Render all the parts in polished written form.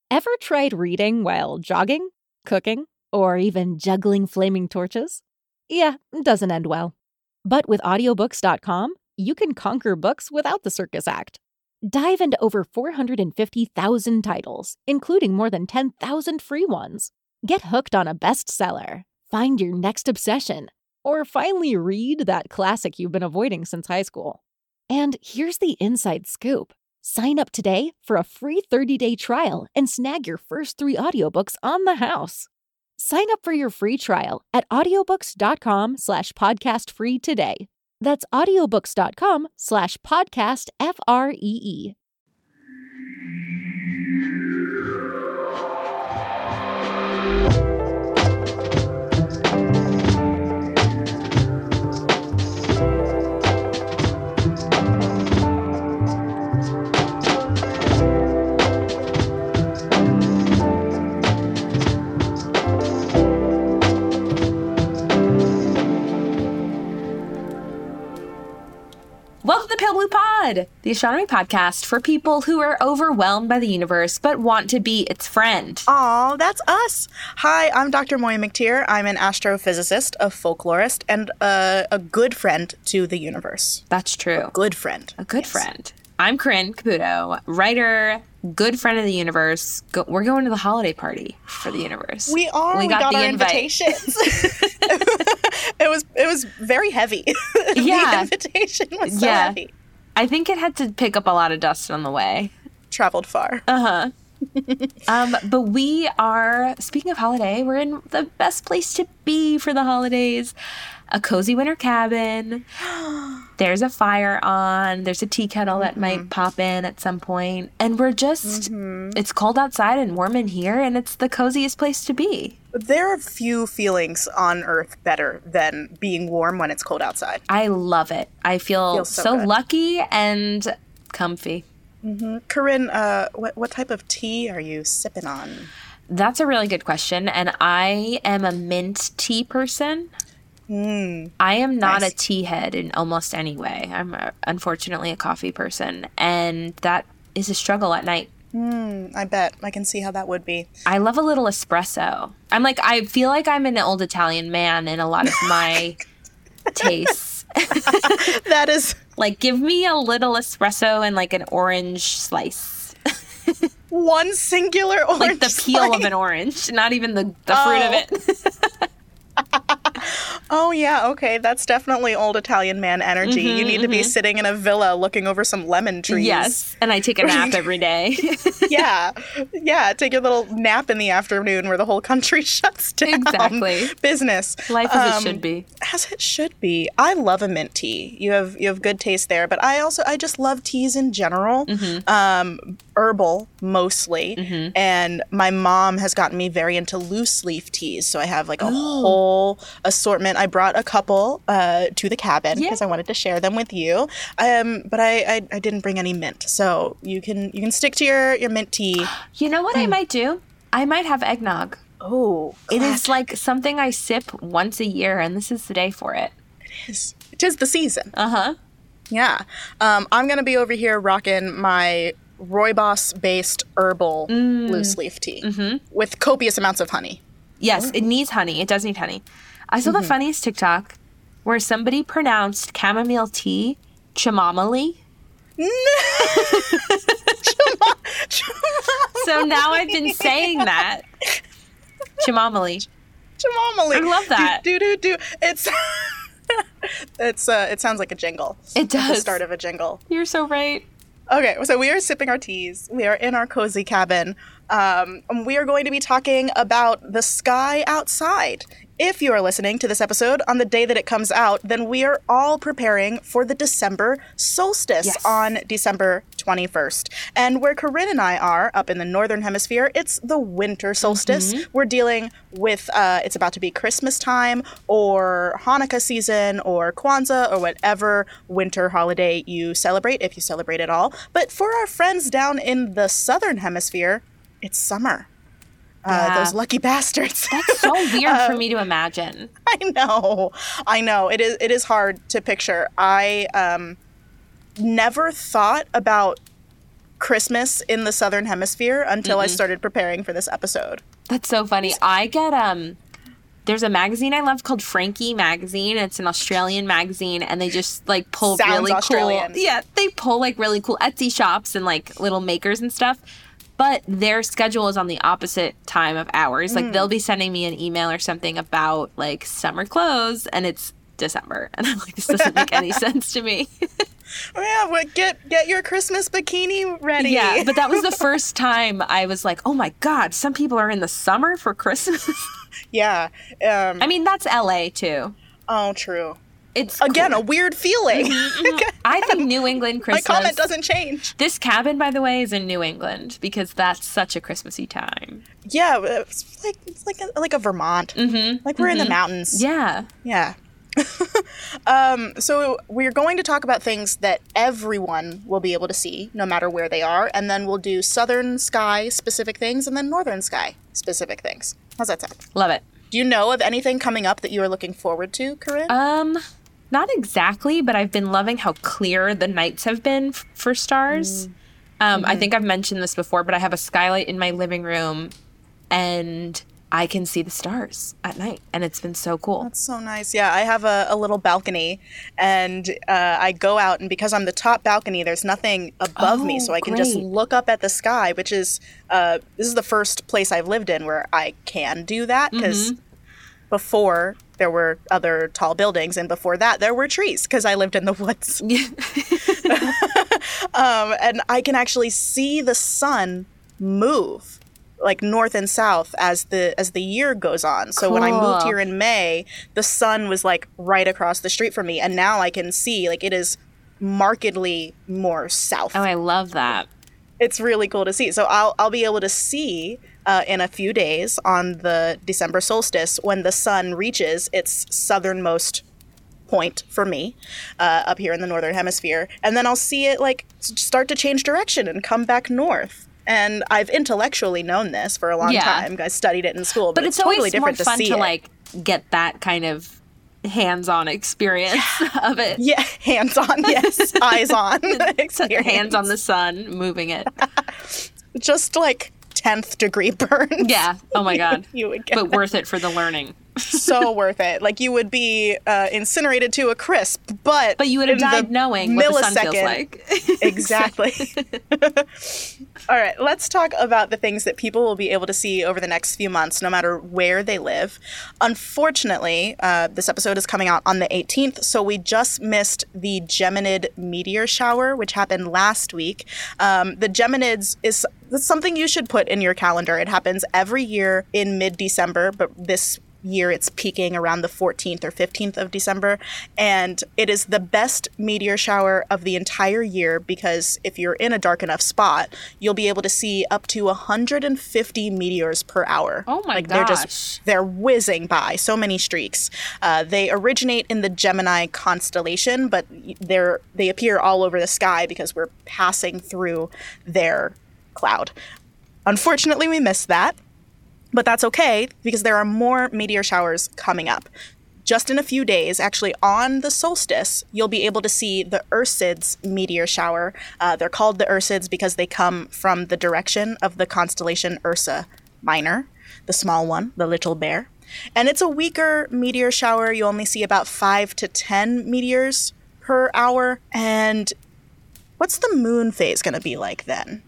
Ever tried reading while jogging, cooking, or even juggling flaming torches? Yeah, it doesn't end well. But with audiobooks.com, you can conquer books without the circus act. Dive into over 450,000 titles, including more than 10,000 free ones. Get hooked on a bestseller, find your next obsession, or finally read that classic you've been avoiding since high school. And here's the inside scoop. Sign up today for a free 30-day trial and snag your first 3 audiobooks on the house. Sign up for your free trial at audiobooks.com/podcastfree today. That's audiobooks.com/podcastfree. Welcome to Pale Blue Pod, the astronomy podcast for people who are overwhelmed by the universe but want to be its friend. Aw, that's us. Hi, I'm Dr. Moya McTeer. I'm an astrophysicist, a folklorist, and a good friend to the universe. That's true. A good friend. A good friend. I'm Corinne Caputo, writer, good friend of the universe. We're going to the holiday party for the universe. We are. We got our invitations. It was very heavy. Yeah. The invitation was so heavy. I think it had to pick up a lot of dust on the way. Traveled far. Uh-huh. But we are, speaking of holiday, we're in the best place to be for the holidays. A cozy winter cabin. There's a fire on. There's a tea kettle that might pop in at some point. And we're just, it's cold outside and warm in here, and it's the coziest place to be. There are few feelings on Earth better than being warm when it's cold outside. I love it. I feel so lucky and comfy. Corinne, what type of tea are you sipping on? That's a really good question. And I am a mint tea person. I am not a tea head in almost any way. I'm unfortunately a coffee person, and that is a struggle at night. I bet. I can see how that would be. I love a little espresso. I feel like I'm an old Italian man in a lot of my tastes. That is... Like, give me a little espresso and, like, an orange slice. One singular orange like the peel of an orange, not even the fruit of it. Oh, yeah, okay. That's definitely old Italian man energy. You need to be sitting in a villa looking over some lemon trees. Yes, and I take a nap every day. Yeah, take a little nap in the afternoon where the whole country shuts down. Exactly. Business. Life as it should be. As it should be. I love a mint tea. You have good taste there, but I just love teas in general. Herbal, mostly. And my mom has gotten me very into loose leaf teas, so I have like a whole assortment. I brought a couple to the cabin because I wanted to share them with you. But I didn't bring any mint, so you can stick to your mint tea. You know what I might do? I might have eggnog. Oh, it is like something I sip once a year, and this is the day for it. It is. It is the season. Yeah. I'm gonna be over here rocking my rooibos-based herbal loose leaf tea with copious amounts of honey. Yes, it needs honey. It does need honey. I saw the funniest TikTok where somebody pronounced chamomile tea chamomile. So now I've been saying that. Chamomile. Chamomile. I love that. Do. It's it sounds like a jingle. It does. The start of a jingle. You're so right. Okay, so we are sipping our teas. We are in our cozy cabin. And we are going to be talking about the sky outside. If you are listening to this episode on the day that it comes out, then we are all preparing for the December solstice on December 21st. And where Corinne and I are, up in the northern hemisphere, it's the winter solstice. We're dealing with, it's about to be Christmas time or Hanukkah season or Kwanzaa or whatever winter holiday you celebrate, if you celebrate at all. But for our friends down in the southern hemisphere, it's summer. Those lucky bastards. That's so weird for me to imagine. I know. It is hard to picture. I never thought about Christmas in the Southern Hemisphere until I started preparing for this episode. That's so funny. I get there's a magazine I love called Frankie Magazine. It's an Australian magazine, and they just like pull Sounds really Australian. cool. Yeah, they pull like really cool Etsy shops and like little makers and stuff. But their schedule is on the opposite time of ours. Like they'll be sending me an email or something about like summer clothes, and it's December, and I'm like, this doesn't make any sense to me. Oh, yeah, well, get your Christmas bikini ready. Yeah, but that was the first time I was like, oh my God, some people are in the summer for Christmas. Yeah. I mean, that's LA too. Oh, true. It's Again, cool. a weird feeling. I think New England My Christmas. comment doesn't change. This cabin, by the way, is in New England because that's such a Christmassy time. Yeah, it's like a Vermont. Like we're in the mountains. Yeah. Yeah. So we're going to talk about things that everyone will be able to see, no matter where they are, and then we'll do southern sky specific things and then northern sky specific things. How's that sound? Love it. Do you know of anything coming up that you are looking forward to, Corinne? Not exactly, but I've been loving how clear the nights have been for stars. I think I've mentioned this before, but I have a skylight in my living room, and I can see the stars at night, and it's been so cool. That's so nice. Yeah, I have a little balcony, and I go out, and because I'm the top balcony, there's nothing above me, so I can just great. look up at the sky, which is, this is the first place I've lived in where I can do that, because before there were other tall buildings, and before that there were trees, because I lived in the woods. And I can actually see the sun move like north and south as the year goes on. So when I moved here in May, the sun was like right across the street from me, and now I can see like it is markedly more south. Oh, I love that. It's really cool to see. So I'll be able to see in a few days on the December solstice when the sun reaches its southernmost point for me up here in the northern hemisphere, and then I'll see it like start to change direction and come back north. And I've intellectually known this for a long time. I studied it in school, but it's totally always different more fun to see to it. like get that kind of hands-on experience of it. Yeah, hands-on, yes, eyes-on experience. Hands on the sun, moving it. Just like 10th degree burns. Yeah. Oh my God. You would get but worth it for the learning. So worth it. Like you would be incinerated to a crisp, but you would have died knowing what the sun feels like. Exactly. All right, let's talk about the things that people will be able to see over the next few months, no matter where they live. Unfortunately, this episode is coming out on the 18th, so we just missed the Geminid meteor shower, which happened last week. The Geminids is something you should put in your calendar. It happens every year in mid-December, but this year it's peaking around the 14th or 15th of December, and it is the best meteor shower of the entire year because if you're in a dark enough spot, you'll be able to see up to 150 meteors per hour. Oh my gosh. They're whizzing by, so many streaks. They originate in the Gemini constellation, but they appear all over the sky because we're passing through their cloud. Unfortunately, we missed that. But that's okay, because there are more meteor showers coming up. Just in a few days, actually on the solstice, you'll be able to see the Ursids meteor shower. They're called the Ursids because they come from the direction of the constellation Ursa Minor, the small one, the little bear. And it's a weaker meteor shower. You only see about 5 to 10 meteors per hour. And what's the moon phase going to be like then?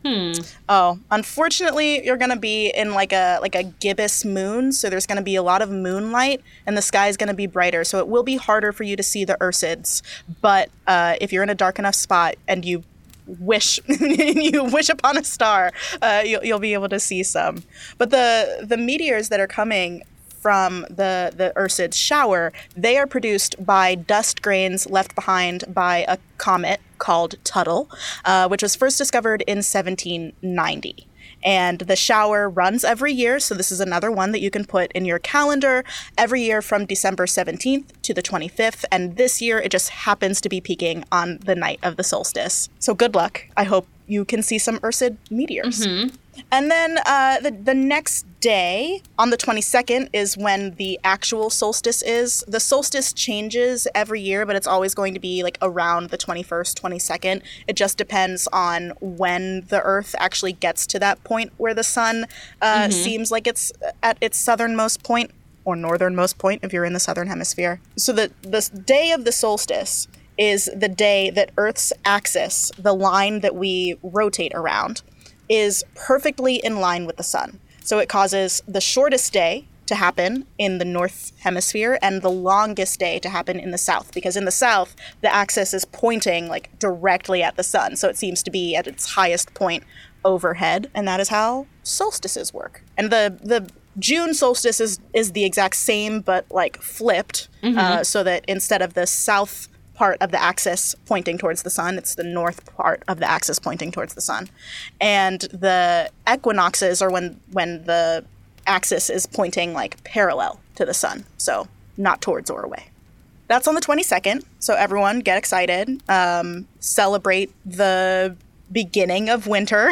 Oh, unfortunately, you're going to be in like a gibbous moon, so there's going to be a lot of moonlight, and the sky is going to be brighter, so it will be harder for you to see the Ursids. But if you're in a dark enough spot and you wish upon a star, you'll be able to see some. But the meteors that are coming from the Ursid shower, they are produced by dust grains left behind by a comet called Tuttle, which was first discovered in 1790. And the shower runs every year, so this is another one that you can put in your calendar every year from December 17th to the 25th, and this year it just happens to be peaking on the night of the solstice. So good luck. I hope you can see some Ursid meteors. And then the next day on the 22nd is when the actual solstice is. The solstice changes every year, but it's always going to be like around the 21st, 22nd. It just depends on when the Earth actually gets to that point where the sun seems like it's at its southernmost point, or northernmost point if you're in the southern hemisphere. So the day of the solstice is the day that Earth's axis, the line that we rotate around, is perfectly in line with the sun. So it causes the shortest day to happen in the north hemisphere and the longest day to happen in the south, because in the south, the axis is pointing like directly at the sun. So it seems to be at its highest point overhead, and that is how solstices work. And the June solstice is the exact same, but like flipped, so that instead of the south part of the axis pointing towards the sun, it's the north part of the axis pointing towards the sun. And the equinoxes are when the axis is pointing like parallel to the sun, so not towards or away. That's on the 22nd, so everyone get excited, celebrate the beginning of winter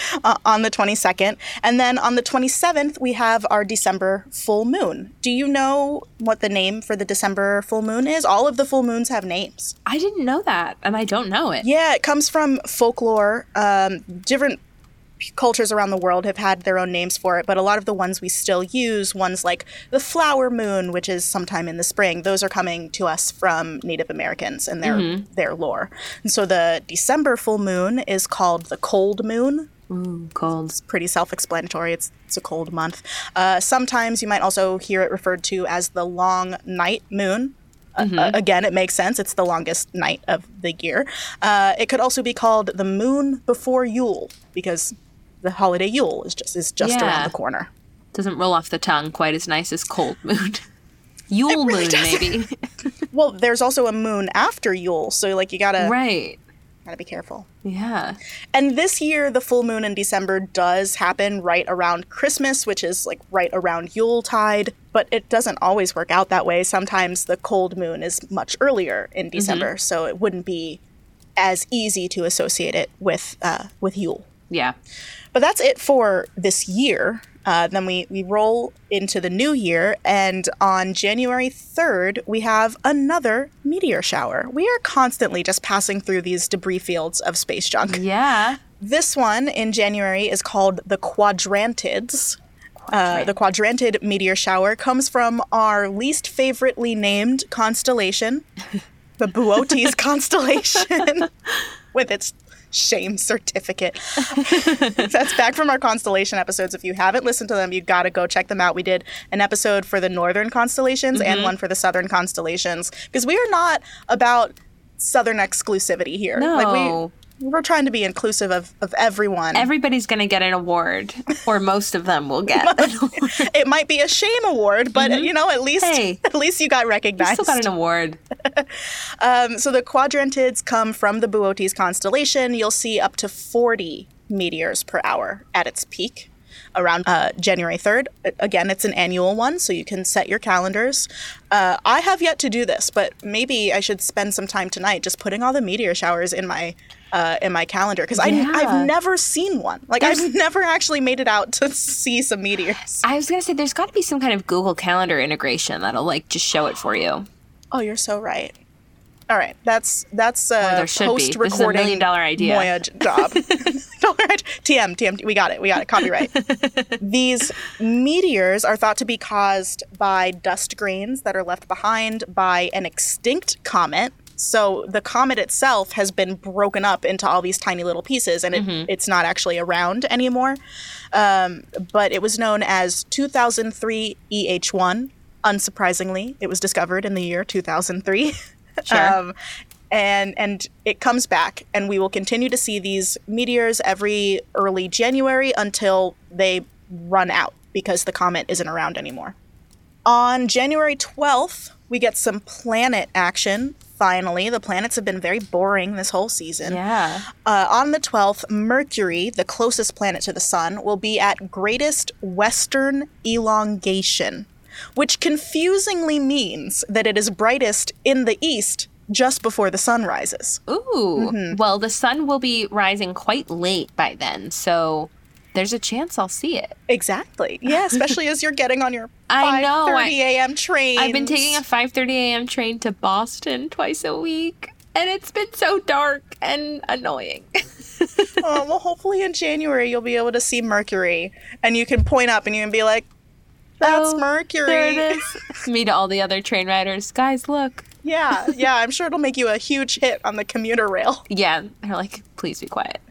on the 22nd. And then on the 27th, we have our December full moon. Do you know what the name for the December full moon is? All of the full moons have names. I didn't know that, and I don't know it. Yeah, it comes from folklore. Different cultures around the world have had their own names for it, but a lot of the ones we still use, ones like the flower moon, which is sometime in the spring, those are coming to us from Native Americans and their lore. And so the December full moon is called the cold moon. Ooh, cold. It's pretty self-explanatory. It's a cold month. Sometimes you might also hear it referred to as the long night moon. Again, it makes sense. It's the longest night of the year. It could also be called the moon before Yule, because the holiday Yule is just around the corner. Doesn't roll off the tongue quite as nice as cold moon. Yule really moon, maybe. Well, there's also a moon after Yule, so like you gotta be careful. Yeah. And this year, the full moon in December does happen right around Christmas, which is like right around Yuletide, but it doesn't always work out that way. Sometimes the cold moon is much earlier in December, so it wouldn't be as easy to associate it with Yule. Yeah. But that's it for this year. Then we roll into the new year, and on January 3rd, we have another meteor shower. We are constantly just passing through these debris fields of space junk. Yeah. This one in January is called the Quadrantids. The Quadrantid meteor shower comes from our least favoritely named constellation, the Boötes constellation, with its shame certificate. That's back from our constellation episodes. If you haven't listened to them, you got to go check them out. We did an episode for the northern constellations and one for the southern constellations, because we are not about southern exclusivity here. No. Like we're trying to be inclusive of everyone. Everybody's going to get an award, or most of them will get an award. It might be a shame award, but you know, at least you got recognized. You still got an award. So the Quadrantids come from the Boötes constellation. You'll see up to 40 meteors per hour at its peak around January 3rd. Again, it's an annual one, so you can set your calendars. I have yet to do this, but maybe I should spend some time tonight just putting all the meteor showers in my calendar, because I've never seen one. Like, I've never actually made it out to see some meteors. I was going to say, there's got to be some kind of Google Calendar integration that'll, like, just show it for you. Oh, you're so right. All right, that's there should post-recording be. This is $1 million idea. Moya job. TM, we got it, copyright. These meteors are thought to be caused by dust grains that are left behind by an extinct comet. So the comet itself has been broken up into all these tiny little pieces, and it's not actually around anymore. But it was known as 2003 EH1. Unsurprisingly, it was discovered in the year 2003. Sure. And it comes back, and we will continue to see these meteors every early January until they run out, because the comet isn't around anymore. On January 12th, we get some planet action. Finally, the planets have been very boring this whole season. Yeah. On the 12th, Mercury, the closest planet to the sun, will be at greatest western elongation, which confusingly means that it is brightest in the east just before the sun rises. Ooh. Well, the sun will be rising quite late by then, so there's a chance I'll see it. Exactly. Yeah, especially as you're getting on your I know. 5:30 a.m. train. I've been taking a 5:30 a.m. train to Boston twice a week, and it's been so dark and annoying. Oh, well, hopefully in January you'll be able to see Mercury, and you can point up and you can be like, that's Mercury. There it is. Me to all the other train riders. Guys, look. Yeah, I'm sure it'll make you a huge hit on the commuter rail. Yeah, they're like, please be quiet.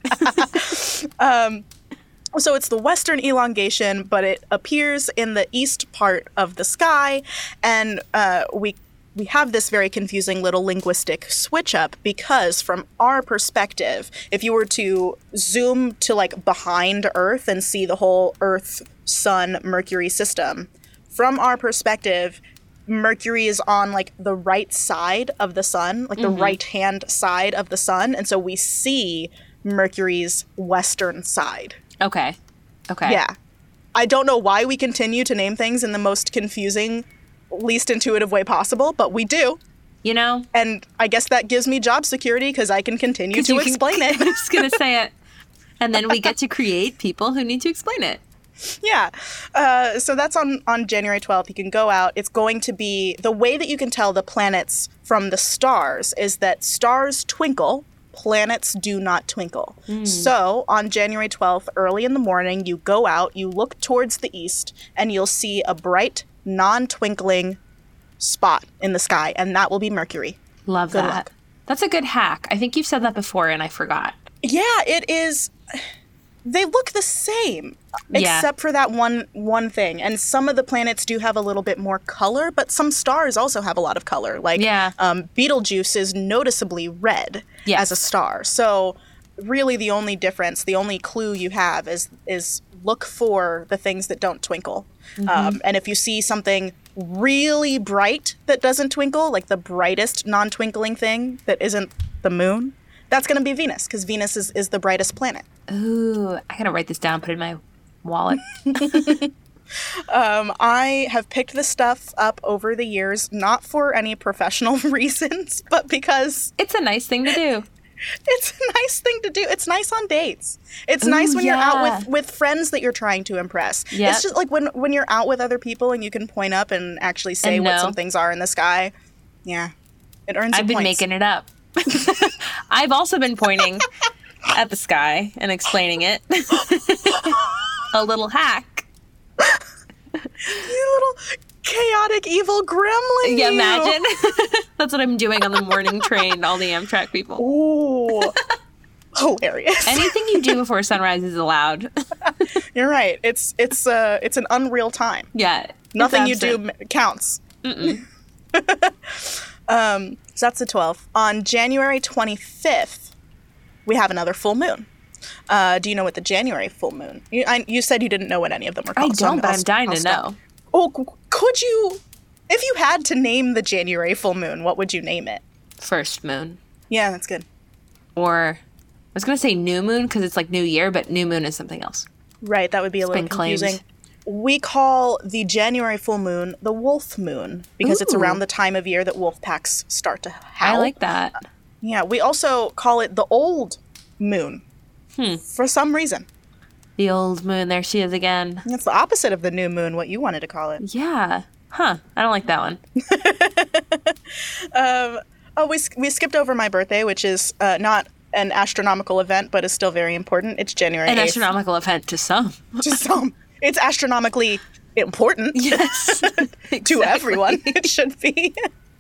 So it's the western elongation, but it appears in the east part of the sky, and we have this very confusing little linguistic switch up because from our perspective, if you were to zoom to like behind Earth and see the whole Earth, Sun, Mercury system, from our perspective, Mercury is on like the right side of the sun, like the right hand side of the sun, and so we see Mercury's western side. Okay. Yeah. I don't know why we continue to name things in the most confusing, least intuitive way possible, but we do. You know? And I guess that gives me job security because I can continue to explain it. I was going to say it. And then we get to create people who need to explain it. Yeah. So that's on January 12th. You can go out. It's going to be the way that you can tell the planets from the stars is that stars twinkle. Planets do not twinkle. So on January 12th, early in the morning, you go out, you look towards the east, and you'll see a bright, non-twinkling spot in the sky, and that will be Mercury. Love Good that. luck. That's a good hack. I think you've said that before, and I forgot. Yeah, it is. They look the same, except for that one thing. And some of the planets do have a little bit more color, but some stars also have a lot of color. Like Betelgeuse is noticeably red as a star. So really the only difference, the only clue you have is look for the things that don't twinkle. And if you see something really bright that doesn't twinkle, like the brightest non-twinkling thing that isn't the moon, that's going to be Venus, because Venus is the brightest planet. Ooh, I got to write this down, put it in my wallet. I have picked this stuff up over the years, not for any professional reasons, but because... It's a nice thing to do. It's a nice thing to do. It's nice on dates. It's nice when you're out with friends that you're trying to impress. Yep. It's just like when you're out with other people and you can point up and actually say what some things are in the sky. Yeah. It earns you I've been points. making it up. I've also been pointing at the sky and explaining it. A little hack. You little chaotic evil gremlin. Yeah, imagine. That's what I'm doing on the morning train, all the Amtrak people. Ooh. Hilarious. Anything you do before sunrise is allowed. You're right. It's an unreal time. Yeah. Nothing you do counts. So that's the 12th. On January 25th, we have another full moon. Do you know what the January full moon? You said you didn't know what any of them were called. I don't, but I'm dying to know. Oh, could you? If you had to name the January full moon, what would you name it? First moon. Yeah, that's good. Or I was going to say new moon because it's like new year, but new moon is something else. Right, that would be a little confusing. We call the January full moon the wolf moon because it's around the time of year that wolf packs start to howl. I like that. Yeah, we also call it the old moon for some reason. The old moon, there she is again. It's the opposite of the new moon, what you wanted to call it. Yeah. Huh. I don't like that one. We skipped over my birthday, which is not an astronomical event, but is still very important. It's January 8th. An astronomical event to some. To some. It's astronomically important. Yes. To everyone, it should be.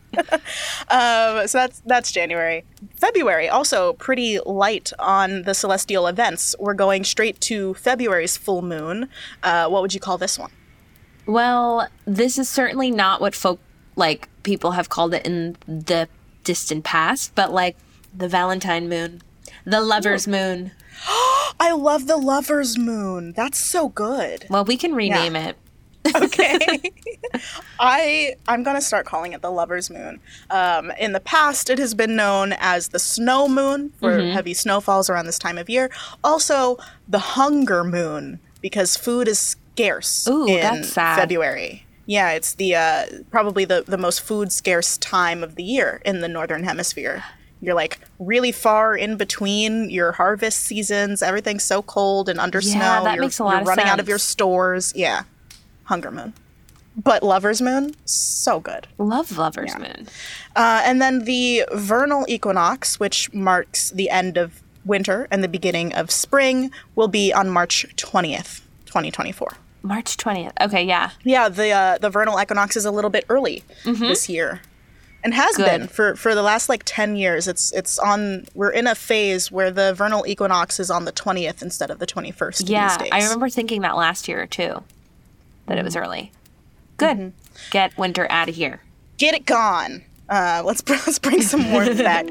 So that's January. February, also pretty light on the celestial events. We're going straight to February's full moon. What would you call this one? Well, this is certainly not what people have called it in the distant past, but like the Valentine moon, the lover's moon. I love the lover's moon. That's so good. Well, we can rename it. Okay. I'm going to start calling it the lover's moon. In the past, it has been known as the snow moon for heavy snowfalls around this time of year. Also, the hunger moon because food is scarce in February. Yeah, it's the probably the most food scarce time of the year in the northern hemisphere. You're like really far in between your harvest seasons. Everything's so cold and under snow. That makes a lot of running sense. out of your stores. Yeah. Hunger Moon. But Lover's Moon, so good. Love Lover's Moon. And then the vernal equinox, which marks the end of winter and the beginning of spring, will be on March 20th, 2024. March 20th. Okay, yeah. Yeah, the vernal equinox is a little bit early this year. And has been for the last like 10 years. We're in a phase where the vernal equinox is on the 20th instead of the 21st these days. I remember thinking that last year too, that it was early. Good. Get winter out of here. Get it gone. Let's bring some warmth back.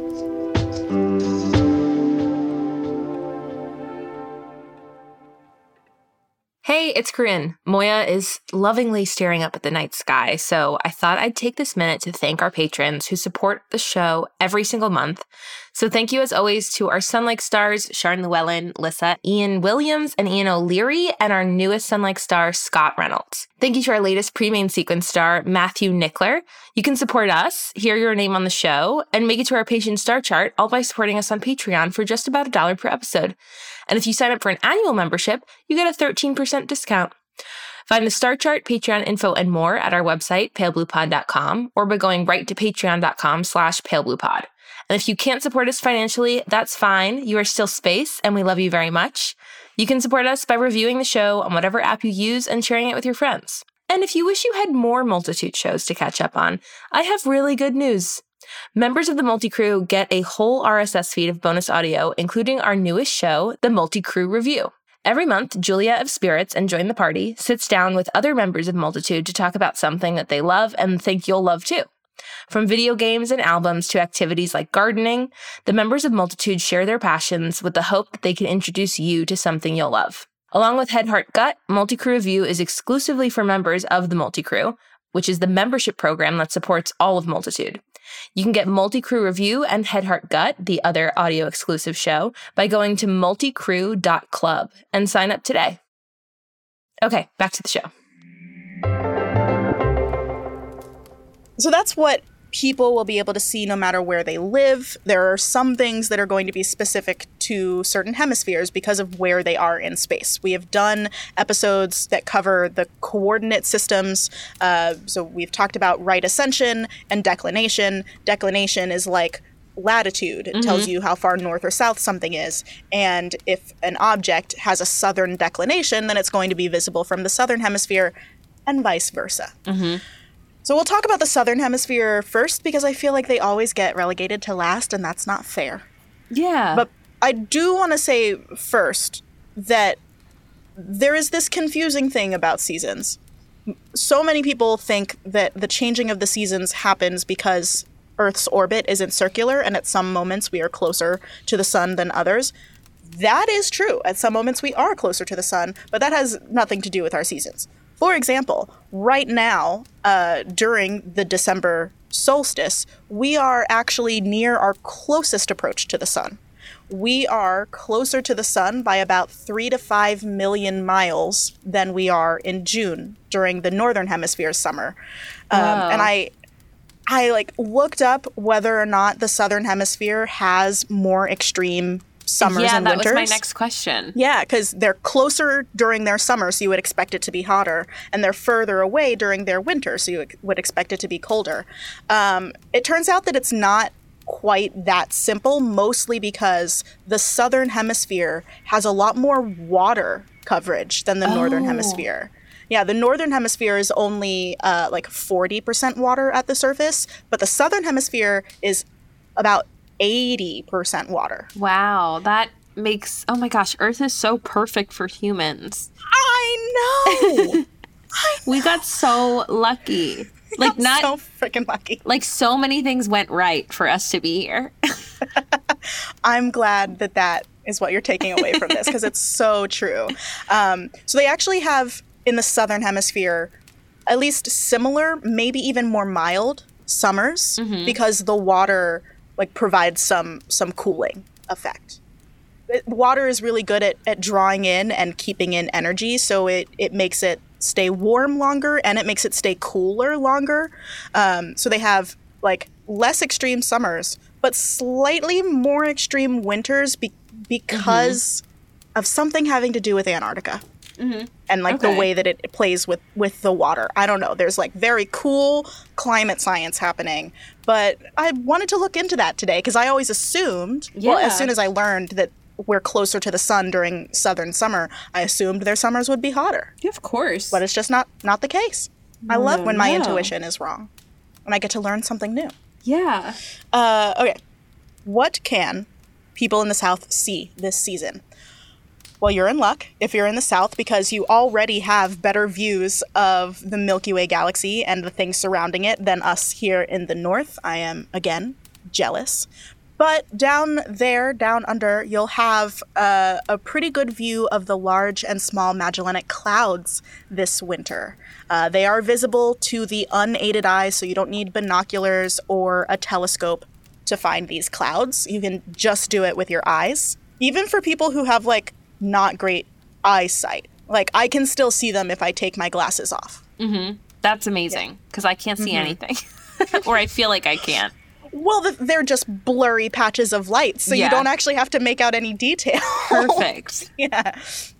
Hey, it's Corinne. Moya is lovingly staring up at the night sky, so I thought I'd take this minute to thank our patrons who support the show every single month. So thank you as always to our Sun-like stars, Sharon Llewellyn, Lissa, Ian Williams, and Ian O'Leary, and our newest Sun-like star, Scott Reynolds. Thank you to our latest pre-main sequence star, Matthew Nickler. You can support us, hear your name on the show, and make it to our patron star chart, all by supporting us on Patreon for just about $1 per episode. And if you sign up for an annual membership, you get a 13% discount. Find the star chart, Patreon info, and more at our website, palebluepod.com, or by going right to patreon.com/palebluepod. And if you can't support us financially, that's fine. You are still space, and we love you very much. You can support us by reviewing the show on whatever app you use and sharing it with your friends. And if you wish you had more Multitude shows to catch up on, I have really good news. Members of the Multicrew get a whole RSS feed of bonus audio, including our newest show, the Multicrew Review. Every month, Julia of Spirits and Join the Party sits down with other members of Multitude to talk about something that they love and think you'll love too. From video games and albums to activities like gardening, the members of Multitude share their passions with the hope that they can introduce you to something you'll love. Along with Head, Heart, Gut, Multicrew Review is exclusively for members of the Multicrew, which is the membership program that supports all of Multitude. You can get Multicrew Review and Head, Heart, Gut, the other audio-exclusive show, by going to multicrew.club and sign up today. Okay, back to the show. So that's what people will be able to see no matter where they live. There are some things that are going to be specific to certain hemispheres because of where they are in space. We have done episodes that cover the coordinate systems. So we've talked about right ascension and declination. Declination is like latitude. It tells you how far north or south something is. And if an object has a southern declination, then it's going to be visible from the southern hemisphere and vice versa. So we'll talk about the southern hemisphere first because I feel like they always get relegated to last, and that's not fair. Yeah. But I do want to say first that there is this confusing thing about seasons. So many people think that the changing of the seasons happens because Earth's orbit isn't circular, and at some moments we are closer to the sun than others. That is true. At some moments we are closer to the sun, but that has nothing to do with our seasons. For example, right now, during the December solstice, we are actually near our closest approach to the sun. We are closer to the sun by about 3 to 5 million miles than we are in June during the northern hemisphere summer. And I like looked up whether or not the southern hemisphere has more extreme summers and winters. Yeah, that was my next question. Yeah, because they're closer during their summer, so you would expect it to be hotter, and they're further away during their winter, so you would expect it to be colder. It turns out that it's not quite that simple, mostly because the southern hemisphere has a lot more water coverage than the northern hemisphere. Yeah, the northern hemisphere is only like 40% water at the surface, but the southern hemisphere is about 80% water. Wow, that makes, oh my gosh, Earth is so perfect for humans. I know! We got so lucky. Like not so freaking lucky. Like so many things went right for us to be here. I'm glad that that is what you're taking away from this because it's so true. So they actually have in the southern hemisphere at least similar, maybe even more mild summers because the water like provides some cooling effect. Water is really good at drawing in and keeping in energy, so it makes it stay warm longer and it makes it stay cooler longer. So they have like less extreme summers, but slightly more extreme winters because of something having to do with Antarctica. And like the way that it plays with the water. I don't know. There's like very cool climate science happening. But I wanted to look into that today because I always assumed, well, as soon as I learned that we're closer to the sun during southern summer, I assumed their summers would be hotter. Yeah, of course. But it's just not the case. I love when my intuition is wrong. And I get to learn something new. Yeah. Okay. What can people in the South see this season? Well, you're in luck if you're in the South because you already have better views of the Milky Way galaxy and the things surrounding it than us here in the North. I am, again, jealous. But down there, down under, you'll have a pretty good view of the large and small Magellanic Clouds this winter. They are visible to the unaided eye, so you don't need binoculars or a telescope to find these clouds. You can just do it with your eyes. Even for people who have, like, not great eyesight. Like, I can still see them if I take my glasses off. That's amazing, because I can't see anything. Or I feel like I can't. Well, they're just blurry patches of light, so you don't actually have to make out any detail. Perfect. Yeah.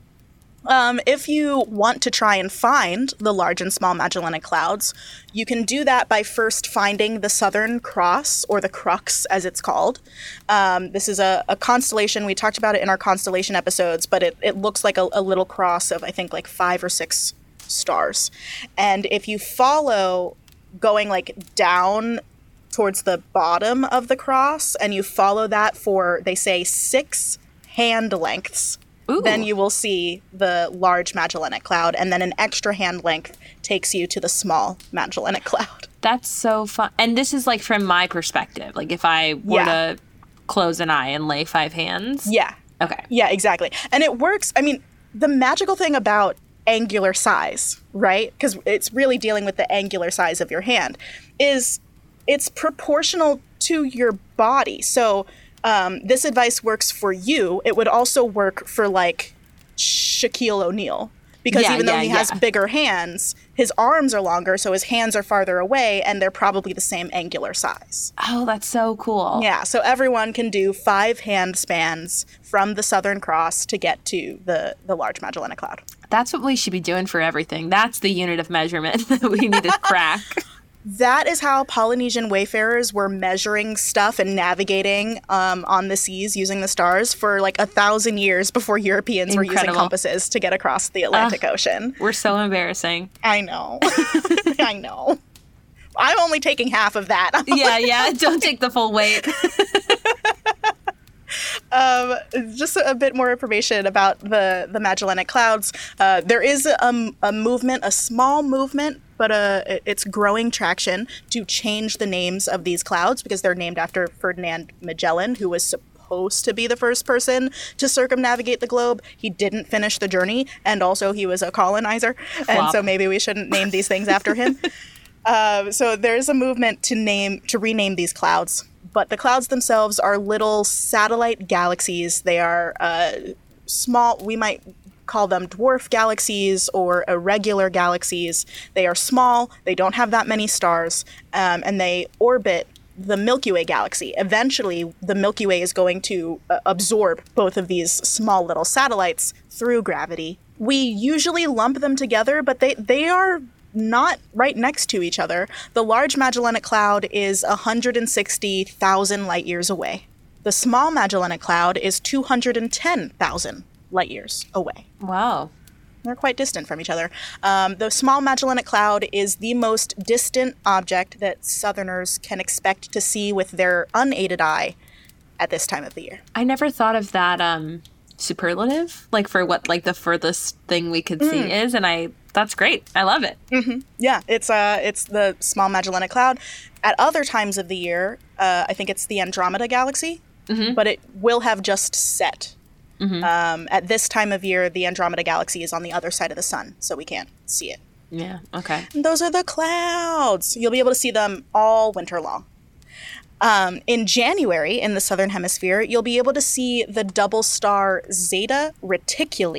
If you want to try and find the large and small Magellanic Clouds, you can do that by first finding the Southern Cross, or the Crux, as it's called. This is a constellation. We talked about it in our constellation episodes, but it looks like a little cross of, I think, like 5 or 6 stars. And if you follow going, like, down towards the bottom of the cross, and you follow that for, they say, 6 hand lengths, then you will see the large Magellanic Cloud, and then an extra hand length takes you to the small Magellanic Cloud. That's so fun. And this is like from my perspective. Like if I were to close an eye and lay 5 hands. Yeah. Okay. Yeah, exactly. And it works. I mean, the magical thing about angular size, right? Because it's really dealing with the angular size of your hand, is it's proportional to your body. So this advice works for you. It would also work for, like, Shaquille O'Neal. Because even though he has bigger hands, his arms are longer, so his hands are farther away, and they're probably the same angular size. Oh, that's so cool. Yeah, so everyone can do 5 hand spans from the Southern Cross to get to the large Magellanic Cloud. That's what we should be doing for everything. That's the unit of measurement that we need to crack. That is how Polynesian wayfarers were measuring stuff and navigating on the seas using the stars for like 1,000 years before Europeans were using compasses to get across the Atlantic Ocean. We're so embarrassing. I know. I know. I'm only taking half of that. Yeah. Don't take the full weight. Just a bit more information about the Magellanic Clouds. There is a movement, a small movement, but it's growing traction to change the names of these clouds because they're named after Ferdinand Magellan, who was supposed to be the first person to circumnavigate the globe. He didn't finish the journey, and also he was a colonizer, and so maybe we shouldn't name these things after him. So there's a movement to rename these clouds. But the clouds themselves are little satellite galaxies. They are small, we might call them dwarf galaxies or irregular galaxies. They are small, they don't have that many stars, and they orbit the Milky Way galaxy. Eventually, the Milky Way is going to absorb both of these small little satellites through gravity. We usually lump them together, but they are not right next to each other. The Large Magellanic Cloud is 160,000 light years away. The Small Magellanic Cloud is 210,000 light years away. Wow. They're quite distant from each other. The Small Magellanic Cloud is the most distant object that Southerners can expect to see with their unaided eye at this time of the year. I never thought of that superlative, like for what like the furthest thing we could see is, and that's great. I love it. Mm-hmm. Yeah, it's the Small Magellanic Cloud. At other times of the year, I think it's the Andromeda Galaxy, but it will have just set. At this time of year, the Andromeda Galaxy is on the other side of the sun, so we can't see it. Yeah, okay. And those are the clouds. You'll be able to see them all winter long. In January, in the Southern Hemisphere, you'll be able to see the double star Zeta Reticuli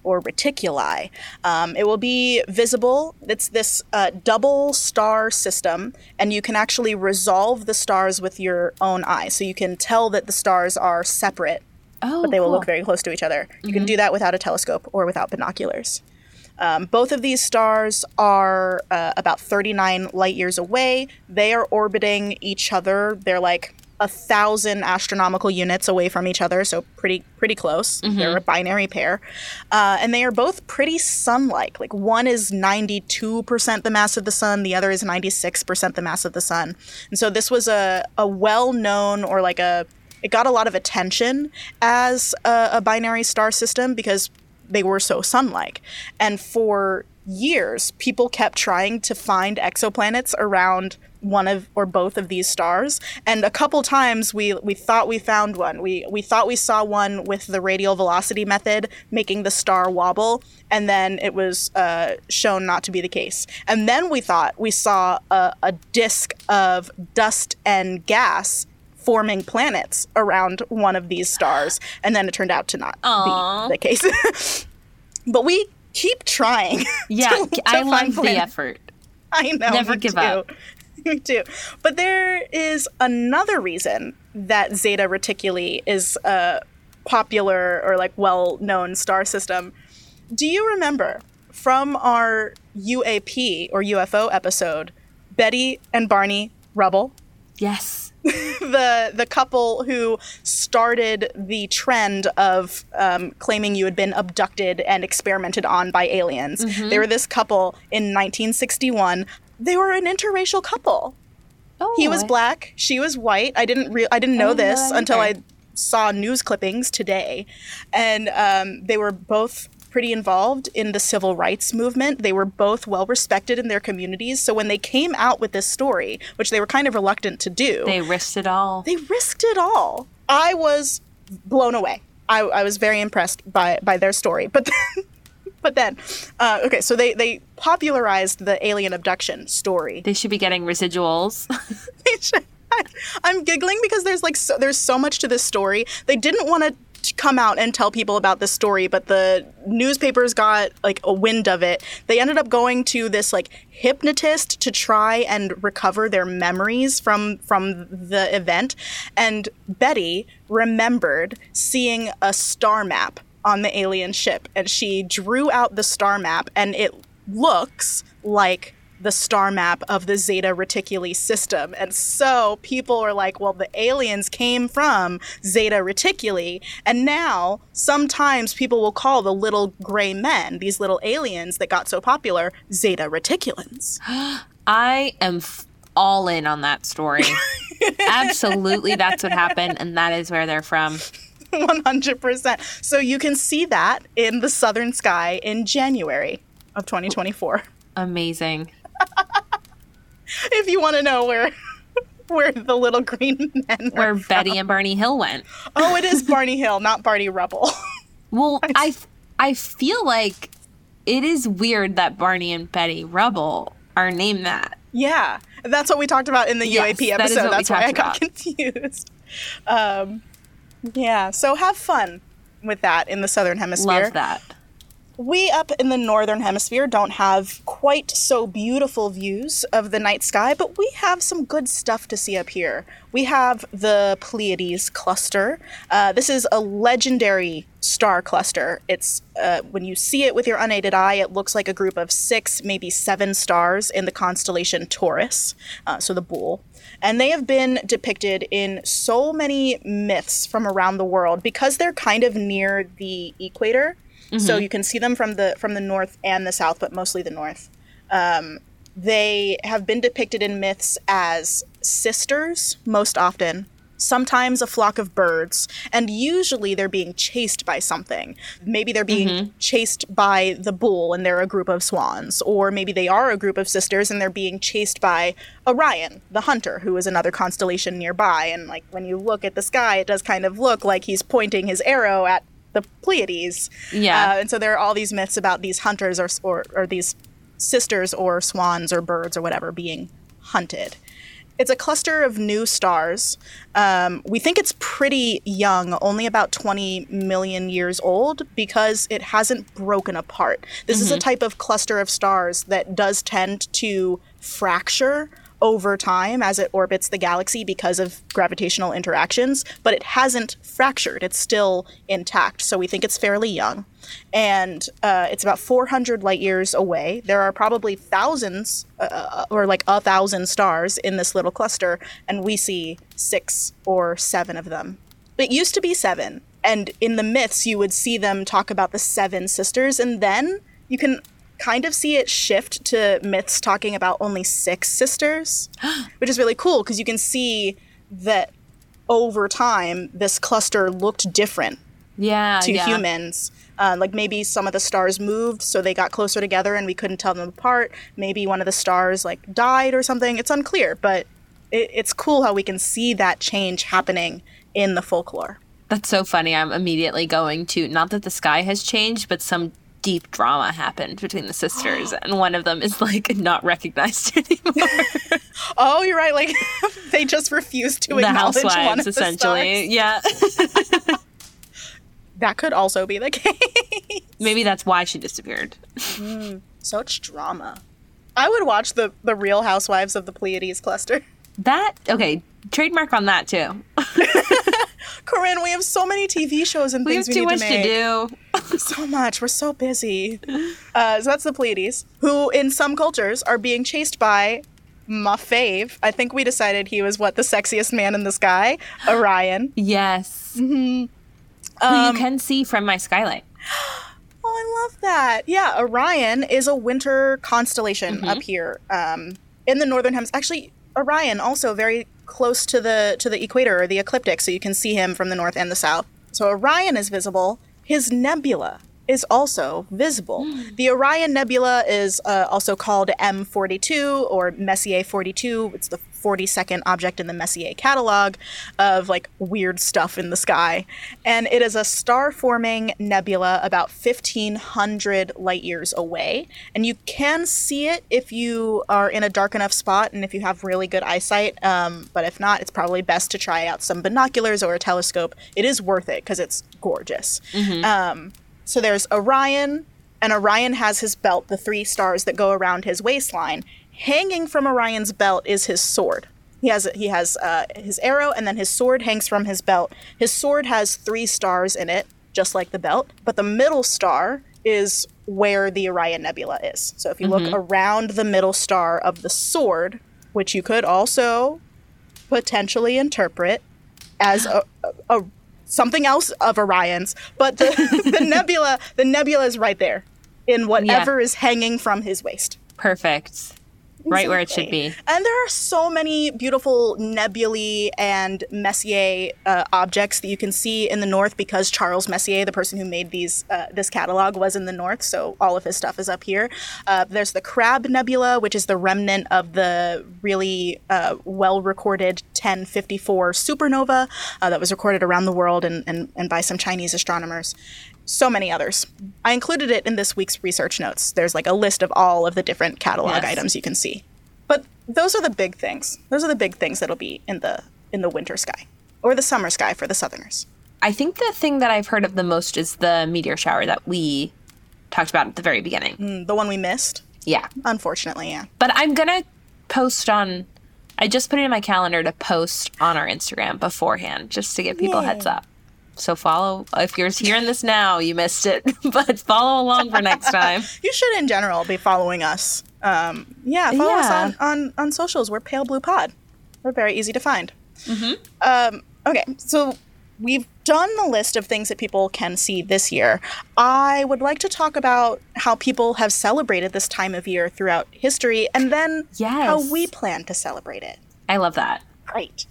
or reticuli. It will be visible. It's this double star system, and you can actually resolve the stars with your own eye. So you can tell that the stars are separate, but they will look very close to each other. You can do that without a telescope or without binoculars. Both of these stars are about 39 light years away. They are orbiting each other. They're like 1,000 astronomical units away from each other, so pretty close. They're a binary pair. And they are both pretty sun-like. Like, one is 92% the mass of the sun, the other is 96% the mass of the sun. And so this was a well-known, or like it got a lot of attention as a binary star system because they were so sun-like. And for years, people kept trying to find exoplanets around one of or both of these stars. And a couple times we thought we found one. We thought we saw one with the radial velocity method making the star wobble, and then it was shown not to be the case. And then we thought we saw a disk of dust and gas forming planets around one of these stars, and then it turned out to not be the case. But we keep trying. Yeah, I love the effort. I know. Never give up. Me too. But there is another reason that Zeta Reticuli is a popular or like well-known star system. Do you remember from our UAP or UFO episode, Betty and Barney Rubble? Yes. The couple who started the trend of claiming you had been abducted and experimented on by aliens. They were this couple in 1961. They were an interracial couple. Oh, he was black, she was white. I didn't know this until I saw news clippings today. And they were both pretty involved in the civil rights movement. They were both well respected in their communities. So when they came out with this story, which they were kind of reluctant to do, they risked it all. I was blown away. I was very impressed by their story. But then, okay, so they popularized the alien abduction story. They should be getting residuals. They should. I'm giggling because there's so much to this story. They didn't want to come out and tell people about this story, but the newspapers got like a wind of it. They ended up going to this like hypnotist to try and recover their memories from the event. And Betty remembered seeing a star map on the alien ship, and she drew out the star map, and it looks like the star map of the Zeta Reticuli system. And so people are like, well, the aliens came from Zeta Reticuli, and now sometimes people will call the little gray men, these little aliens that got so popular, Zeta Reticulans. I am all in on that story. Absolutely, that's what happened, and that is where they're from. 100%. So you can see that in the southern sky in January of 2024. Amazing. If you want to know where the little green men where from. Betty and Barney Hill went. Oh, it is Barney Hill, not Barney Rubble. Well, I feel like it is weird that Barney and Betty Rubble are named that. Yeah, that's what we talked about in the UAP episode. That's why I got confused. Yeah, so have fun with that in the Southern Hemisphere. Love that. We up in the Northern Hemisphere don't have quite so beautiful views of the night sky, but we have some good stuff to see up here. We have the Pleiades cluster. This is a legendary star cluster. It's when you see it with your unaided eye, it looks like a group of 6, maybe 7 stars in the constellation Taurus, so the bull. And they have been depicted in so many myths from around the world because they're kind of near the equator. So you can see them from the north and the south, but mostly the north. They have been depicted in myths as sisters, most often, sometimes a flock of birds, and usually they're being chased by something. Maybe they're being chased by the bull and they're a group of swans, or maybe they are a group of sisters and they're being chased by Orion, the hunter, who is another constellation nearby. And like when you look at the sky, it does kind of look like he's pointing his arrow at the Pleiades. Yeah. And so there are all these myths about these hunters or these sisters or swans or birds or whatever being hunted. It's a cluster of new stars. We think it's pretty young, only about 20 million years old, because it hasn't broken apart. This is a type of cluster of stars that does tend to fracture over time as it orbits the galaxy because of gravitational interactions, but it hasn't fractured. It's still intact, so we think it's fairly young. And it's about 400 light years away. There are probably thousands, or like 1,000 stars in this little cluster, and we see 6 or 7 of them. It used to be 7, and in the myths you would see them talk about the 7 sisters, and then you can kind of see it shift to myths talking about only 6 sisters, which is really cool because you can see that over time this cluster looked different to humans. Like maybe some of the stars moved, so they got closer together and we couldn't tell them apart. Maybe one of the stars like died or something. It's unclear, but it's cool how we can see that change happening in the folklore. That's so funny. I'm immediately going to, not that the sky has changed, but some deep drama happened between the sisters, and one of them is like not recognized anymore. Oh, you're right. Like they just refused to acknowledge the housewives, one of essentially. The stars. Yeah. That could also be the case. Maybe that's why she disappeared. Such drama. I would watch the Real Housewives of the Pleiades cluster. Trademark on that too. Corinne, we have so many TV shows and things we need to make. We have too much to do. So much. We're so busy. So that's the Pleiades, who in some cultures are being chased by my fave. I think we decided he was, the sexiest man in the sky? Orion. Yes. Mm-hmm. Who you can see from my skylight. Oh, I love that. Yeah, Orion is a winter constellation up here in the northern hemisphere. Actually, Orion also very close to the equator, or the ecliptic, so you can see him from the north and the south. So Orion is visible. His nebula is also visible. The Orion Nebula is also called M42 or Messier 42. It's the 42nd object in the Messier catalog of like weird stuff in the sky. And it is a star-forming nebula about 1,500 light years away. And you can see it if you are in a dark enough spot and if you have really good eyesight. But if not, it's probably best to try out some binoculars or a telescope. It is worth it because it's gorgeous. So there's Orion, and Orion has his belt, the 3 stars that go around his waistline. Hanging from Orion's belt is his sword. He has his arrow, and then his sword hangs from his belt. His sword has 3 stars in it, just like the belt, but the middle star is where the Orion Nebula is. So if you look around the middle star of the sword, which you could also potentially interpret as a something else of Orion's, but the nebula is right there in whatever is hanging from his waist. Perfect. Right where it should be. And there are so many beautiful nebulae and Messier objects that you can see in the north because Charles Messier, the person who made this catalog, was in the north, so all of his stuff is up here. There's the Crab Nebula, which is the remnant of the really well-recorded 1054 supernova that was recorded around the world and by some Chinese astronomers. So many others. I included it in this week's research notes. There's like a list of all of the different catalog items you can see. But those are the big things. Those are the big things that'll be in the winter sky or the summer sky for the Southerners. I think the thing that I've heard of the most is the meteor shower that we talked about at the very beginning. The one we missed? Yeah. Unfortunately, yeah. But I'm going to post on... I just put it in my calendar to post on our Instagram beforehand just to give people a heads up. So follow, if you're hearing this now, you missed it, but follow along for next time. You should, in general, be following us. Follow us on socials. We're Pale Blue Pod. We're very easy to find. Okay, so we've done the list of things that people can see this year. I would like to talk about how people have celebrated this time of year throughout history, and then how we plan to celebrate it. I love that. Great.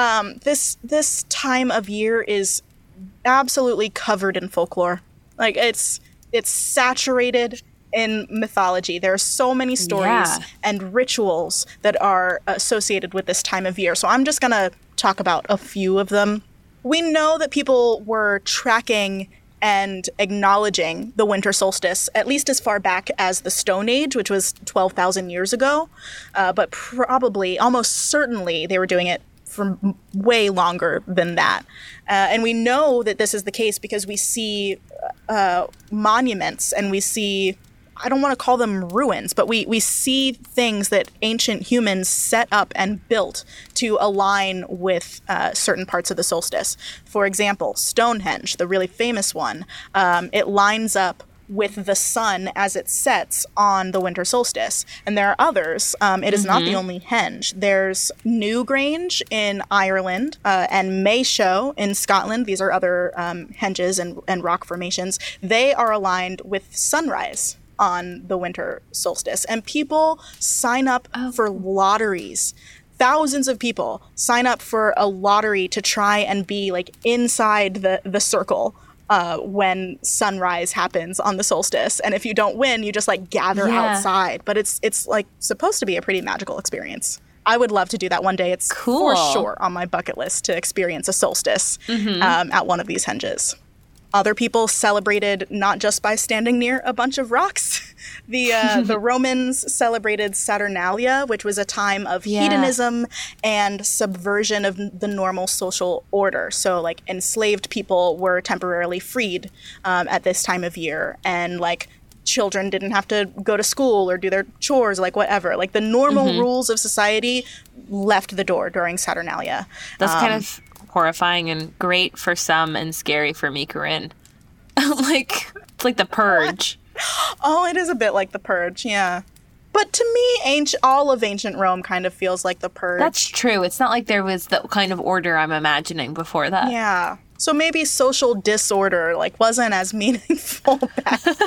This time of year is absolutely covered in folklore. Like it's saturated in mythology. There are so many stories and rituals that are associated with this time of year. So I'm just going to talk about a few of them. We know that people were tracking and acknowledging the winter solstice, at least as far back as the Stone Age, which was 12,000 years ago. But probably, almost certainly, they were doing it for way longer than that. And we know that this is the case because we see monuments and we see, I don't want to call them ruins, but we see things that ancient humans set up and built to align with certain parts of the solstice. For example, Stonehenge, the really famous one, it lines up with the sun as it sets on the winter solstice. And there are others. It is not the only henge. There's Newgrange in Ireland and Maeshowe in Scotland. These are other henges and rock formations. They are aligned with sunrise on the winter solstice. And people sign up for lotteries. Thousands of people sign up for a lottery to try and be like inside the circle when sunrise happens on the solstice. And if you don't win, you just like gather outside. But it's like supposed to be a pretty magical experience. I would love to do that one day. It's for sure on my bucket list to experience a solstice at one of these henges. Other people celebrated not just by standing near a bunch of rocks. The Romans celebrated Saturnalia, which was a time of hedonism and subversion of the normal social order. So, like, enslaved people were temporarily freed at this time of year, and like children didn't have to go to school or do their chores, like whatever. Like the normal rules of society left the door during Saturnalia. That's kind of horrifying and great for some and scary for me, Corinne. Like, it's like the Purge. Oh, it is a bit like the Purge, yeah. But to me, all of ancient Rome kind of feels like the Purge. That's true. It's not like there was the kind of order I'm imagining before that. Yeah. So maybe social disorder like wasn't as meaningful back then.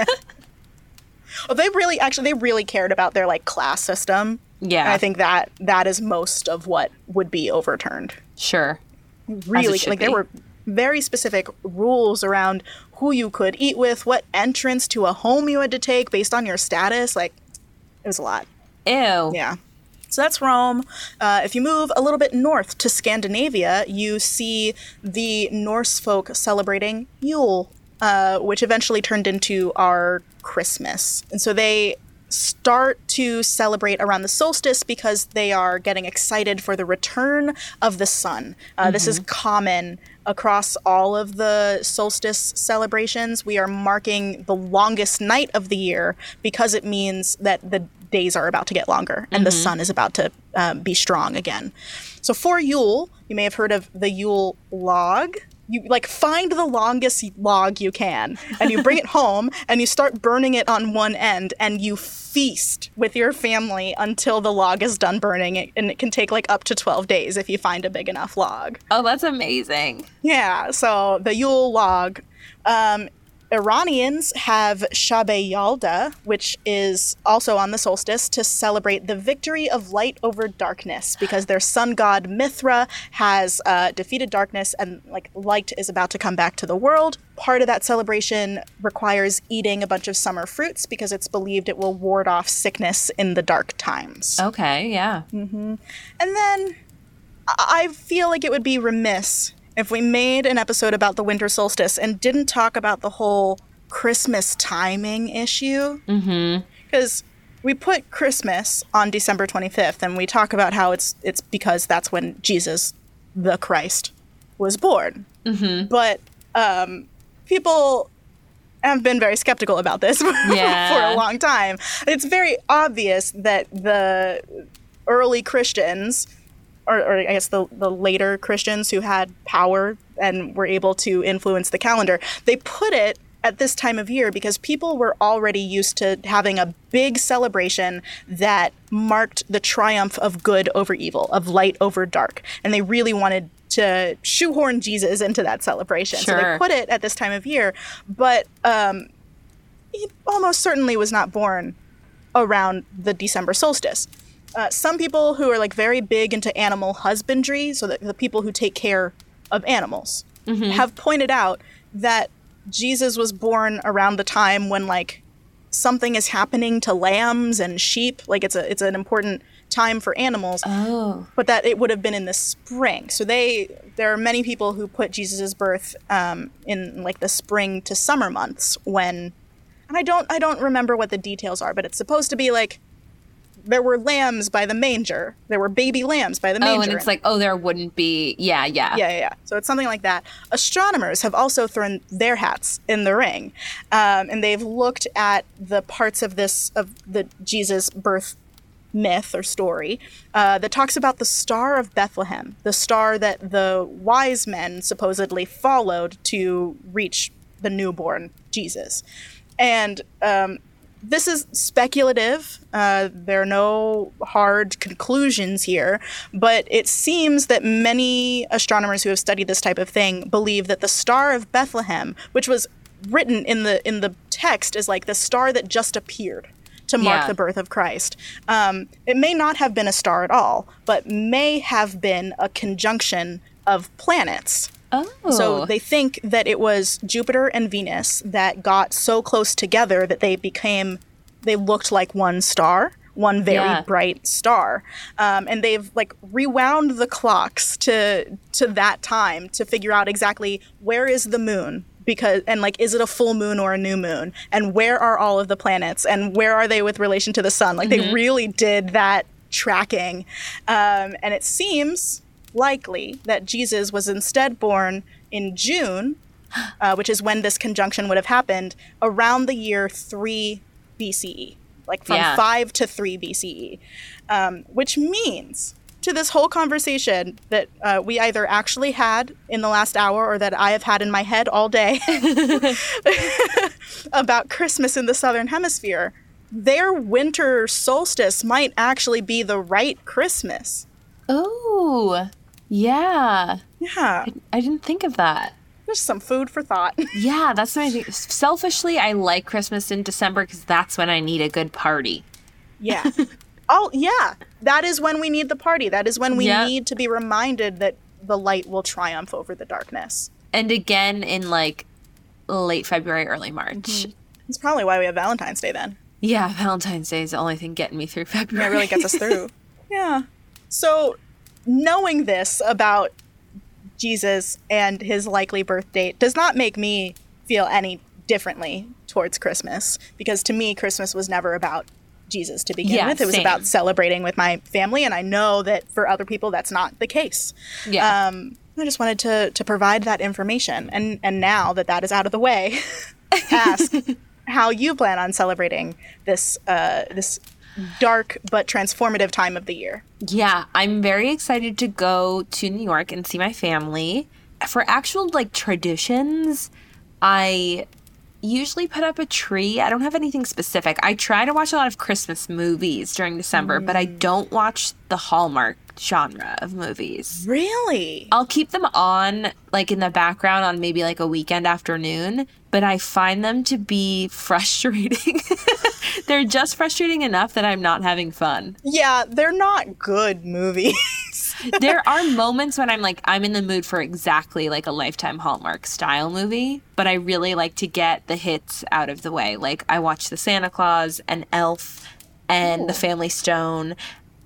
Oh, they really cared about their like class system. Yeah. And I think that is most of what would be overturned. Sure. Really, like there were very specific rules around who you could eat with, what entrance to a home you had to take based on your status. Like, it was a lot. Ew. Yeah. So that's Rome. If you move a little bit north to Scandinavia, you see the Norse folk celebrating Yule, which eventually turned into our Christmas. And so they start to celebrate around the solstice because they are getting excited for the return of the sun. This is common across all of the solstice celebrations. We are marking the longest night of the year because it means that the days are about to get longer and the sun is about to be strong again. So for Yule, you may have heard of the Yule log. You like find the longest log you can and you bring it home and you start burning it on one end and you feast with your family until the log is done burning. And it can take like up to 12 days if you find a big enough log. Oh, that's amazing. Yeah. So the Yule log. Iranians have Shabe Yalda, which is also on the solstice, to celebrate the victory of light over darkness because their sun god Mithra has defeated darkness and like light is about to come back to the world. Part of that celebration requires eating a bunch of summer fruits because it's believed it will ward off sickness in the dark times. Okay, yeah. And then I feel like it would be remiss if we made an episode about the winter solstice and didn't talk about the whole Christmas timing issue. Because we put Christmas on December 25th, and we talk about how it's because that's when Jesus, the Christ, was born. But people have been very skeptical about this for a long time. It's very obvious that the early Christians, or I guess the later Christians who had power and were able to influence the calendar, they put it at this time of year because people were already used to having a big celebration that marked the triumph of good over evil, of light over dark. And they really wanted to shoehorn Jesus into that celebration. Sure. So they put it at this time of year. But he almost certainly was not born around the December solstice. Some people who are like very big into animal husbandry, so that the people who take care of animals, have pointed out that Jesus was born around the time when like something is happening to lambs and sheep. Like it's an important time for animals. Oh. But that it would have been in the spring. So there are many people who put Jesus's birth in like the spring to summer months when, and I don't remember what the details are, but it's supposed to be like there were lambs by the manger. There were baby lambs by the manger. Oh, and it's like, oh, there wouldn't be. Yeah. Yeah. So it's something like that. Astronomers have also thrown their hats in the ring, and they've looked at the parts of the Jesus birth myth or story that talks about the Star of Bethlehem, the star that the wise men supposedly followed to reach the newborn Jesus. And this is speculative. There are no hard conclusions here, but it seems that many astronomers who have studied this type of thing believe that the Star of Bethlehem, which was written in the text as like the star that just appeared to mark the birth of Christ. It may not have been a star at all, but may have been a conjunction of planets. Oh. So they think that it was Jupiter and Venus that got so close together that they looked like one star, one very bright star. And they've like rewound the clocks to that time to figure out exactly where is the moon, and like, is it a full moon or a new moon? And where are all of the planets? And where are they with relation to the sun? Like they really did that tracking. And it seems likely that Jesus was instead born in June, which is when this conjunction would have happened, around the year 3 BCE, like from 5 to 3 BCE, which means to this whole conversation that we either actually had in the last hour or that I have had in my head all day about Christmas in the Southern Hemisphere, their winter solstice might actually be the right Christmas. Oh, yeah. Yeah. I didn't think of that. There's some food for thought. Yeah, that's amazing. Selfishly, I like Christmas in December because that's when I need a good party. Yeah. Oh, yeah. That is when we need the party. That is when we need to be reminded that the light will triumph over the darkness. And again in like late February, early March. Mm-hmm. That's probably why we have Valentine's Day then. Yeah, Valentine's Day is the only thing getting me through February. It really gets us through. Yeah. So knowing this about Jesus and his likely birth date does not make me feel any differently towards Christmas, because to me, Christmas was never about Jesus to begin with. It was about celebrating with my family, and I know that for other people that's not the case. Yeah. I just wanted to provide that information, and now that is out of the way, ask how you plan on celebrating this this dark but transformative time of the year. Yeah, I'm very excited to go to New York and see my family. For actual like traditions, I usually put up a tree. I don't have anything specific. I try to watch a lot of Christmas movies during December, but I don't watch the Hallmark genre of movies. Really? I'll keep them on like in the background on maybe like a weekend afternoon, but I find them to be frustrating. They're just frustrating enough that I'm not having fun. Yeah, they're not good movies. There are moments when I'm like, I'm in the mood for exactly like a Lifetime Hallmark style movie, but I really like to get the hits out of the way. Like I watched The Santa Claus and Elf and The Family Stone,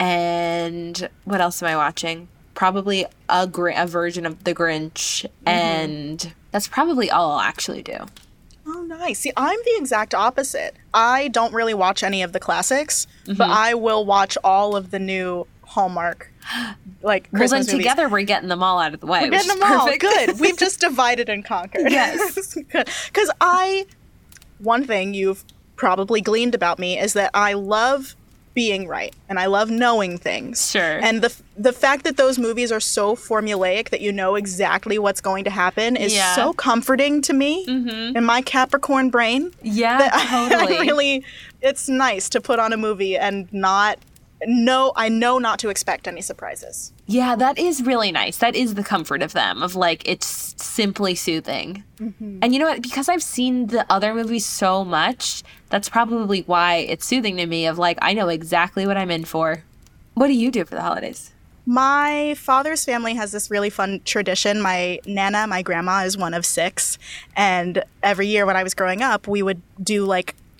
and what else am I watching? Probably a version of The Grinch, and that's probably all I'll actually do. Oh, nice. See, I'm the exact opposite. I don't really watch any of the classics, but I will watch all of the new Hallmark, like, Christmas movies. Well, then together we're getting them all out of the way. We're getting them all. Good. We've just divided and conquered. Yes. Good. Because one thing you've probably gleaned about me is that I love being right, and I love knowing things. Sure. And the fact that those movies are so formulaic that you know exactly what's going to happen is so comforting to me in my Capricorn brain. Yeah, totally. It's nice to put on a movie and I know not to expect any surprises. Yeah, that is really nice. That is the comfort of them, of like, it's simply soothing. And you know what? Because I've seen the other movies so much, that's probably why it's soothing to me, of like, I know exactly what I'm in for. What do you do for the holidays? My father's family has this really fun tradition. My Nana, my grandma, is one of 6. And every year when I was growing up, we would do like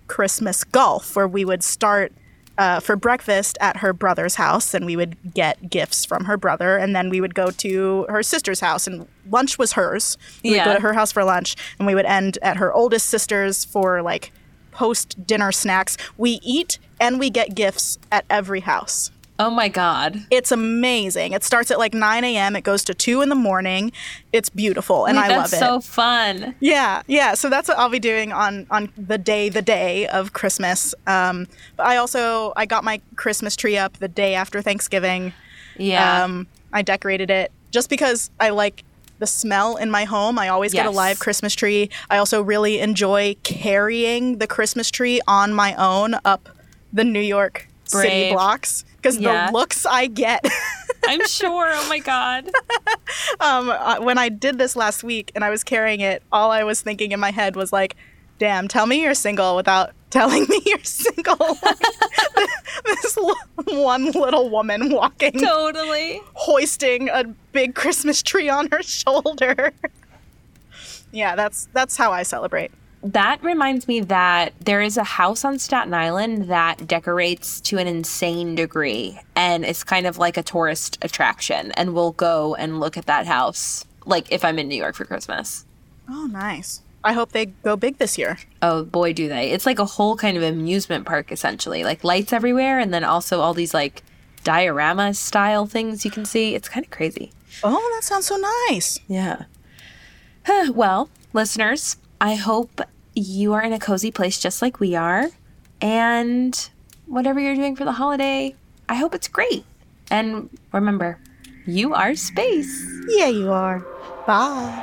Christmas golf, where we would start for breakfast at her brother's house, and we would get gifts from her brother, and then we would go to her sister's house, and lunch was hers. We would go to her house for lunch, and we would end at her oldest sister's for like post-dinner snacks. We eat and we get gifts at every house. Oh my God. It's amazing. It starts at like 9 a.m. It goes to 2 in the morning. It's beautiful, and I love it. That's so fun. Yeah. So that's what I'll be doing on the day of Christmas. But I got my Christmas tree up the day after Thanksgiving. Yeah. I decorated it just because I like the smell in my home. I always get a live Christmas tree. I also really enjoy carrying the Christmas tree on my own up the New York City blocks. Because the looks I get. I'm sure. Oh, my God. When I did this last week and I was carrying it, all I was thinking in my head was like, damn, tell me you're single without telling me you're single. Like, this one little woman walking. Totally. Hoisting a big Christmas tree on her shoulder. Yeah, that's how I celebrate. That reminds me that there is a house on Staten Island that decorates to an insane degree, and it's kind of like a tourist attraction, and we'll go and look at that house, like if I'm in New York for Christmas. Oh, nice. I hope they go big this year. Oh, boy, do they. It's like a whole kind of amusement park, essentially, like lights everywhere, and then also all these like diorama-style things you can see. It's kind of crazy. Oh, that sounds so nice. Yeah. Well, listeners, I hope you are in a cozy place just like we are. And whatever you're doing for the holiday, I hope it's great. And remember, you are space. Yeah, you are. Bye.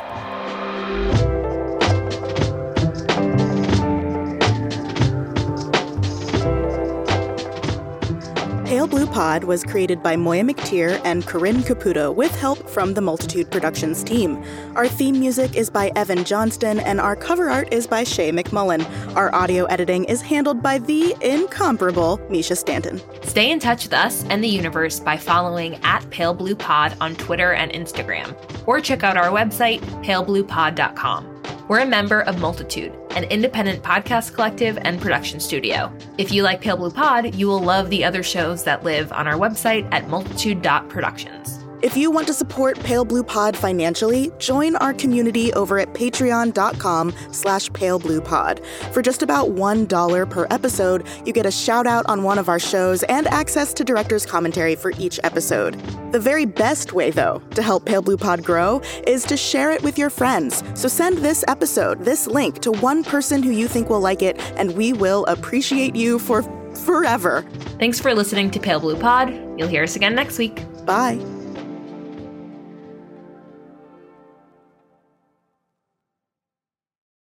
Pale Blue Pod was created by Moya McTeer and Corinne Caputo with help from the Multitude Productions team. Our theme music is by Evan Johnston, and our cover art is by Shay McMullen. Our audio editing is handled by the incomparable Misha Stanton. Stay in touch with us and the universe by following @PaleBluePod on Twitter and Instagram, or check out our website, palebluepod.com. We're a member of Multitude, an independent podcast collective and production studio. If you like Pale Blue Pod, you will love the other shows that live on our website at multitude.productions. If you want to support Pale Blue Pod financially, join our community over at patreon.com/palebluepod. For just about $1 per episode, you get a shout out on one of our shows and access to director's commentary for each episode. The very best way, though, to help Pale Blue Pod grow is to share it with your friends. So send this episode, this link, to one person who you think will like it, and we will appreciate you for forever. Thanks for listening to Pale Blue Pod. You'll hear us again next week. Bye.